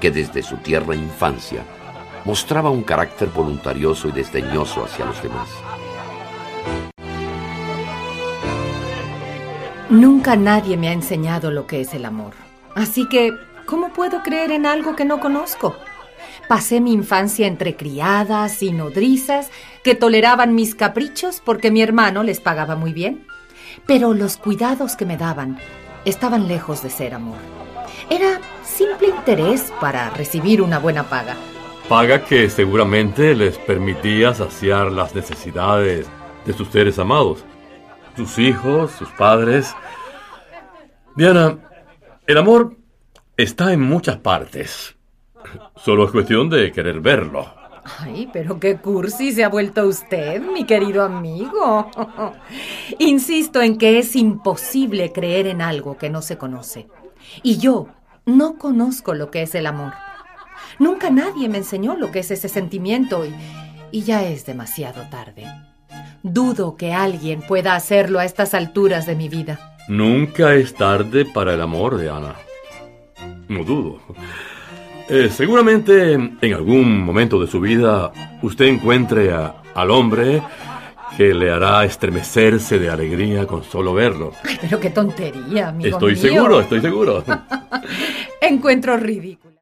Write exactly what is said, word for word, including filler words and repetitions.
que desde su tierna infancia mostraba un carácter voluntarioso y desdeñoso hacia los demás. Nunca nadie me ha enseñado lo que es el amor. Así que, ¿cómo puedo creer en algo que no conozco? Pasé mi infancia entre criadas y nodrizas que toleraban mis caprichos porque mi hermano les pagaba muy bien. Pero los cuidados que me daban estaban lejos de ser amor. Era simple interés para recibir una buena paga. Paga que seguramente les permitía saciar las necesidades de sus seres amados. Sus hijos, sus padres. Diana, el amor está en muchas partes. Solo es cuestión de querer verlo. Ay, pero qué cursi se ha vuelto usted, mi querido amigo. Insisto en que es imposible creer en algo que no se conoce. Y yo no conozco lo que es el amor. Nunca nadie me enseñó lo que es ese sentimiento y, y ya es demasiado tarde. Dudo que alguien pueda hacerlo a estas alturas de mi vida. Nunca es tarde para el amor, Diana. No dudo. Eh, seguramente en algún momento de su vida usted encuentre a, al hombre que le hará estremecerse de alegría con solo verlo. Ay, pero qué tontería, amigo Estoy mío. seguro, estoy seguro. Encuentro ridículo.